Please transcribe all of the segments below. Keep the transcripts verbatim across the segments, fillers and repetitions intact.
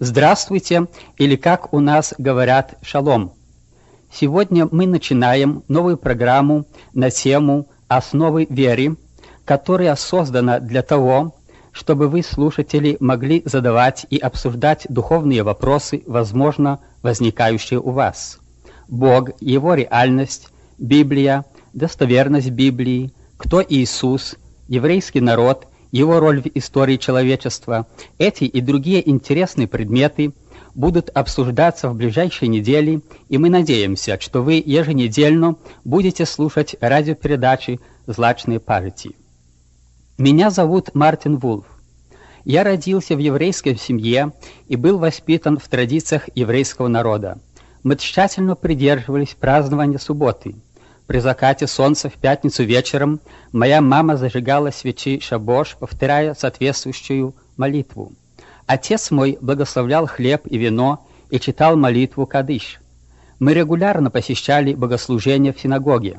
Здравствуйте, или как у нас говорят, шалом. Сегодня мы начинаем новую программу на тему «Основы веры», которая создана для того, чтобы вы, слушатели, могли задавать и обсуждать духовные вопросы, возможно, возникающие у вас. Бог, Его реальность, Библия, достоверность Библии, кто Иисус, еврейский народ, Его роль в истории человечества. Эти и другие интересные предметы будут обсуждаться в ближайшие недели, и мы надеемся, что вы еженедельно будете слушать радиопередачи «Злачные пажити». Меня зовут Мартин Вулф. Я родился в еврейской семье и был воспитан в традициях еврейского народа. Мы тщательно придерживались празднования субботы. При закате солнца в пятницу вечером моя мама зажигала свечи шабош, повторяя соответствующую молитву. Отец мой благословлял хлеб и вино и читал молитву Кадиш. Мы регулярно посещали богослужения в синагоге.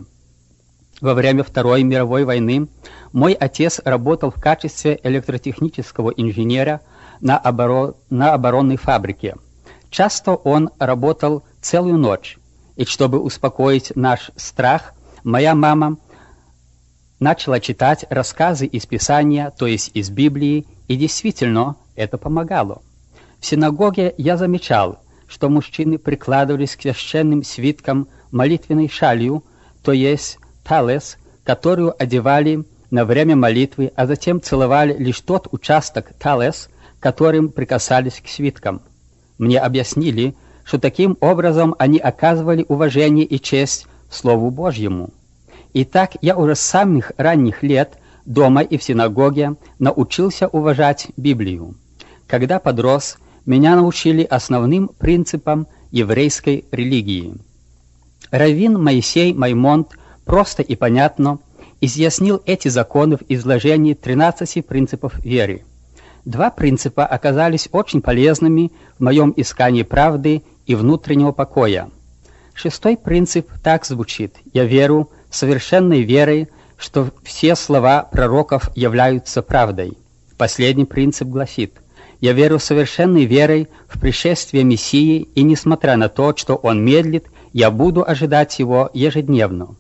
Во время Второй мировой войны мой отец работал в качестве электротехнического инженера на, оборон... на оборонной фабрике. Часто он работал целую ночь, и чтобы успокоить наш страх, моя мама начала читать рассказы из Писания, то есть из Библии, и действительно это помогало. В синагоге я замечал, что мужчины прикладывались к священным свиткам молитвенной шалью, то есть талес, которую одевали на время молитвы, а затем целовали лишь тот участок талес, которым прикасались к свиткам. Мне объяснили, что таким образом они оказывали уважение и честь Слову Божьему. И так я уже с самых ранних лет дома и в синагоге научился уважать Библию. Когда подрос, меня научили основным принципам еврейской религии. Раввин Моисей Маймонд просто и понятно изъяснил эти законы в изложении тринадцати принципов веры. Два принципа оказались очень полезными в моем искании правды и внутреннего покоя. Шестой принцип так звучит: «Я верю совершенной верой, что все слова пророков являются правдой». Последний принцип гласит: «Я верю совершенной верой в пришествие Мессии, и несмотря на то, что он медлит, я буду ожидать его ежедневно».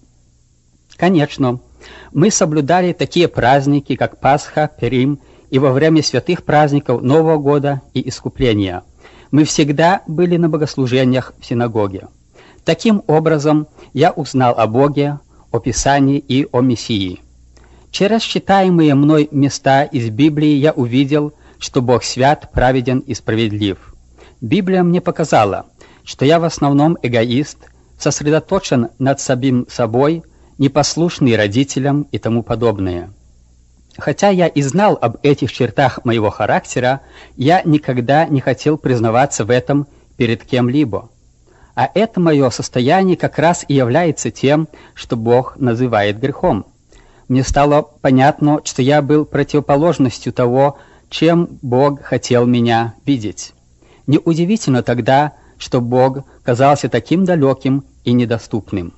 Конечно, мы соблюдали такие праздники, как Пасха, Перим, и во время святых праздников Нового года и Искупления. Мы всегда были на богослужениях в синагоге. Таким образом, я узнал о Боге, о Писании и о Мессии. Через читаемые мной места из Библии я увидел, что Бог свят, праведен и справедлив. Библия мне показала, что я в основном эгоист, сосредоточен над самим собой, непослушный родителям и тому подобное. Хотя я и знал об этих чертах моего характера, я никогда не хотел признаваться в этом перед кем-либо. А это мое состояние как раз и является тем, что Бог называет грехом. Мне стало понятно, что я был противоположностью того, чем Бог хотел меня видеть. Неудивительно тогда, что Бог казался таким далеким и недоступным.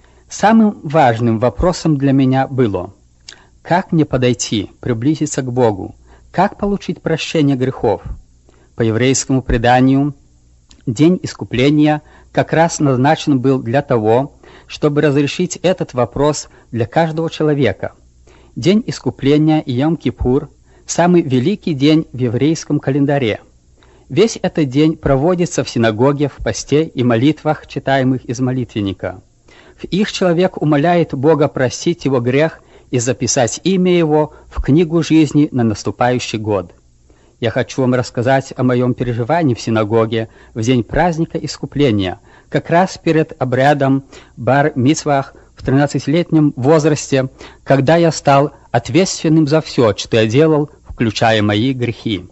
Самым важным вопросом для меня было: как мне подойти, приблизиться к Богу? Как получить прощение грехов? По еврейскому преданию, День Искупления как раз назначен был для того, чтобы разрешить этот вопрос для каждого человека. День Искупления и Йом-Кипур – самый великий день в еврейском календаре. Весь этот день проводится в синагоге, в посте и молитвах, читаемых из молитвенника. В их человек умоляет Бога простить его грех и записать имя его в книгу жизни на наступающий год. Я хочу вам рассказать о моем переживании в синагоге в день праздника Искупления, как раз перед обрядом бар-мицвах в тринадцатилетнем возрасте, когда я стал ответственным за все, что я делал, включая мои грехи.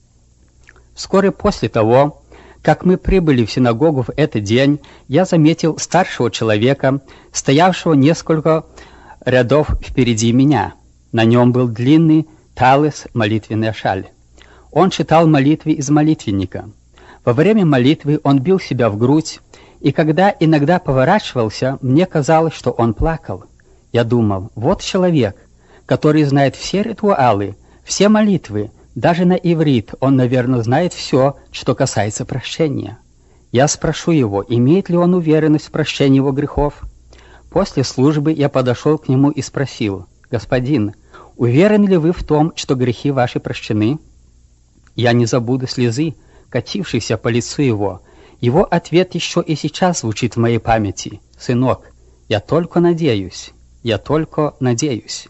Вскоре после того, как мы прибыли в синагогу в этот день, я заметил старшего человека, стоявшего несколько рядов впереди меня. На нем был длинный талес, молитвенная шаль. Он читал молитвы из молитвенника. Во время молитвы он бил себя в грудь, и когда иногда поворачивался, мне казалось, что он плакал. Я думал: вот человек, который знает все ритуалы, все молитвы, Даже на иврит он, наверное, знает все, что касается прощения. Я спрошу его, имеет ли он уверенность в прощении его грехов. После службы я подошел к нему и спросил: «Господин, уверены ли вы в том, что грехи ваши прощены?» Я не забуду слезы, катившейся по лицу его. Его ответ еще и сейчас звучит в моей памяти: «Сынок, я только надеюсь, я только надеюсь».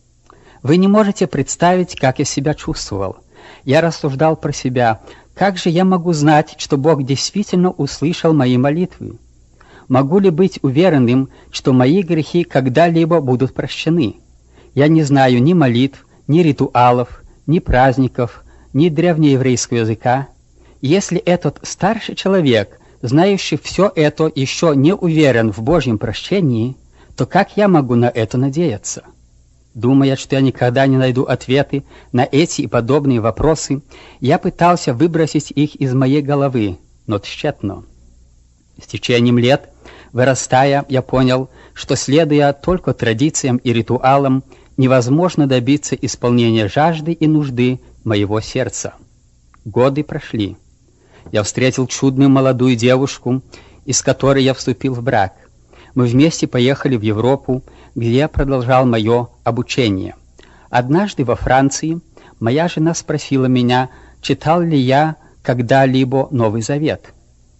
Вы не можете представить, как я себя чувствовал. Я рассуждал про себя: как же я могу знать, что Бог действительно услышал мои молитвы? Могу ли быть уверенным, что мои грехи когда-либо будут прощены? Я не знаю ни молитв, ни ритуалов, ни праздников, ни древнееврейского языка. Если этот старший человек, знающий все это, еще не уверен в Божьем прощении, то как я могу на это надеяться? Думая, что я никогда не найду ответы на эти и подобные вопросы, я пытался выбросить их из моей головы, но тщетно. С течением лет, вырастая, я понял, что, следуя только традициям и ритуалам, невозможно добиться исполнения жажды и нужды моего сердца. Годы прошли. Я встретил чудную молодую девушку, из которой я вступил в брак. Мы вместе поехали в Европу, где я продолжал мое обучение. Однажды во Франции моя жена спросила меня, читал ли я когда-либо Новый Завет.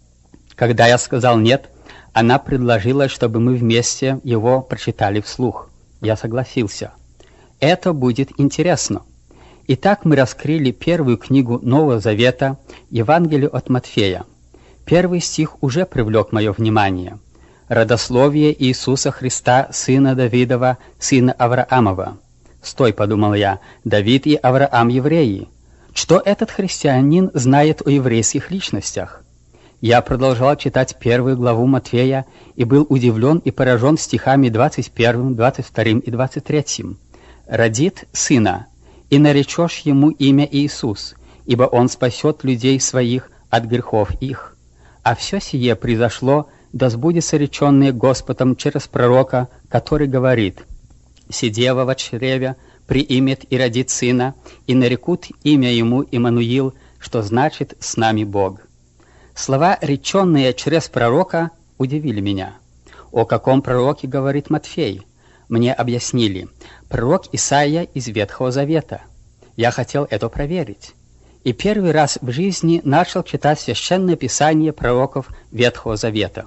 Когда я сказал «нет», она предложила, чтобы мы вместе его прочитали вслух. Я согласился. Это будет интересно. Итак, мы раскрыли первую книгу Нового Завета, Евангелие от Матфея. Первый стих уже привлек мое внимание. «Родословие Иисуса Христа, сына Давидова, сына Авраамова». «Стой», — подумал я, — «Давид и Авраам евреи. Что этот христианин знает о еврейских личностях?» Я продолжал читать первую главу Матфея и был удивлен и поражен стихами двадцать первым, двадцать вторым и двадцать третьим. «Родит сына, и наречешь ему имя Иисус, ибо он спасет людей своих от грехов их. А все сие произошло, да сбудется реченное Господом через пророка, который говорит: «Сидева во чреве приимет и родит сына, и нарекут имя ему Иммануил, что значит «с нами Бог». Слова, реченные через пророка, удивили меня. О каком пророке говорит Матфей? Мне объяснили: пророк Исаия из Ветхого Завета. Я хотел это проверить. И первый раз в жизни начал читать Священное Писание пророков Ветхого Завета.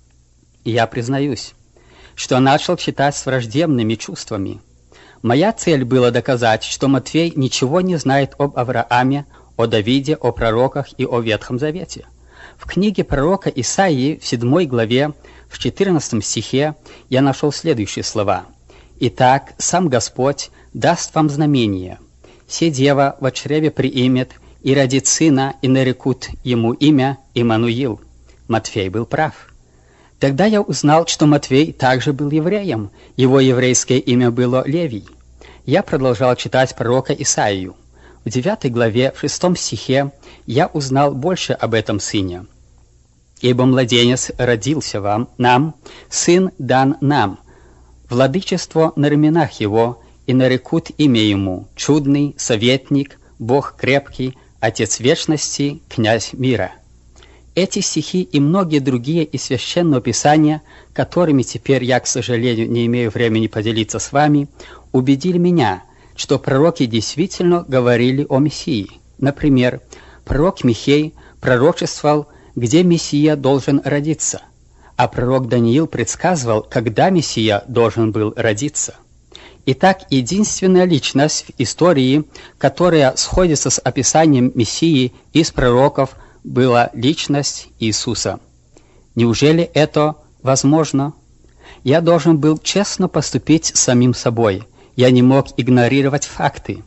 И я признаюсь, что начал читать с враждебными чувствами. Моя цель была доказать, что Матфей ничего не знает об Аврааме, о Давиде, о пророках и о Ветхом Завете. В книге пророка Исаии в седьмой главе, в четырнадцатом стихе, я нашел следующие слова: «Итак, сам Господь даст вам знамение. Се дева во чреве приимет, и родит сына, и нарекут ему имя Иммануил». Матфей был прав. Тогда я узнал, что Матфей также был евреем, его еврейское имя было Левий. Я продолжал читать пророка Исаию. В девятой главе, в шестом стихе, я узнал больше об этом сыне. «Ибо младенец родился вам, нам, сын дан нам, владычество на раменах его, и нарекут имя ему, чудный, советник, Бог крепкий, Отец вечности, князь мира». Эти стихи и многие другие из Священного Писания, которыми теперь я, к сожалению, не имею времени поделиться с вами, убедили меня, что пророки действительно говорили о Мессии. Например, пророк Михей пророчествовал, где Мессия должен родиться, а пророк Даниил предсказывал, когда Мессия должен был родиться. Итак, единственная личность в истории, которая сходится с описанием Мессии из пророков, была личность Иисуса. Неужели это возможно? Я должен был честно поступить с самим собой. Я не мог игнорировать факты.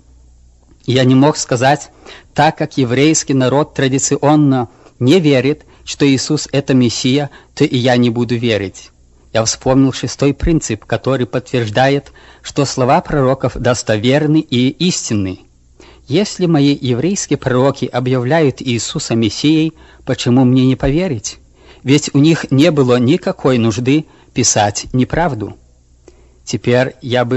Я не мог сказать, так как еврейский народ традиционно не верит, что Иисус – это Мессия, то и я не буду верить. Я вспомнил шестой принцип, который подтверждает, что слова пророков достоверны и истинны. Если мои еврейские пророки объявляют Иисуса Мессией, почему мне не поверить? Ведь у них не было никакой нужды писать неправду. Теперь я был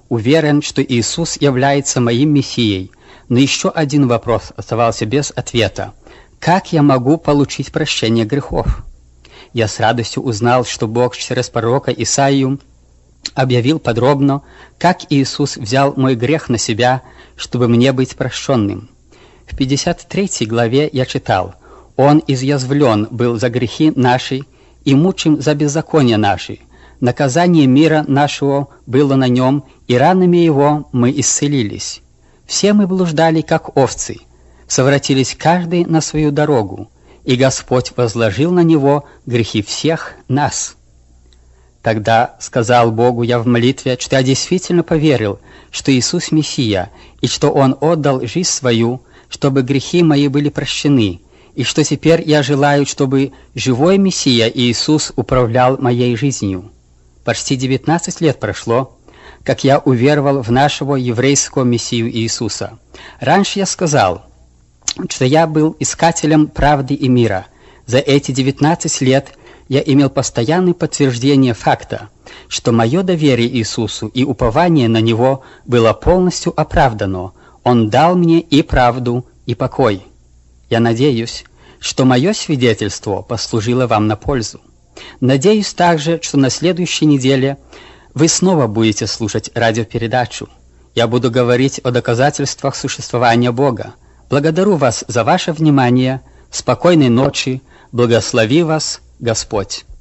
уверен, что Иисус является моим Мессией, но еще один вопрос оставался без ответа. Как я могу получить прощение грехов? Я с радостью узнал, что Бог через пророка Исаию объявил подробно, как Иисус взял мой грех на себя, чтобы мне быть прощенным. В пятьдесят третьей главе я читал: «Он изъязвлен был за грехи наши и мучим за беззаконие наши. Наказание мира нашего было на нем, и ранами его мы исцелились. Все мы блуждали, как овцы, совратились каждый на свою дорогу, и Господь возложил на него грехи всех нас». Тогда сказал Богу я в молитве, что я действительно поверил, что Иисус Мессия, и что Он отдал жизнь свою, чтобы грехи мои были прощены, и что теперь я желаю, чтобы живой Мессия Иисус управлял моей жизнью. Почти девятнадцать лет прошло, как я уверовал в нашего еврейского Мессию Иисуса. Раньше я сказал, что я был искателем правды и мира. За эти девятнадцать лет я имел постоянное подтверждение факта, что мое доверие Иисусу и упование на Него было полностью оправдано. Он дал мне и правду, и покой. Я надеюсь, что мое свидетельство послужило вам на пользу. Надеюсь также, что на следующей неделе вы снова будете слушать радиопередачу. Я буду говорить о доказательствах существования Бога. Благодарю вас за ваше внимание. Спокойной ночи. Благослови вас Господь.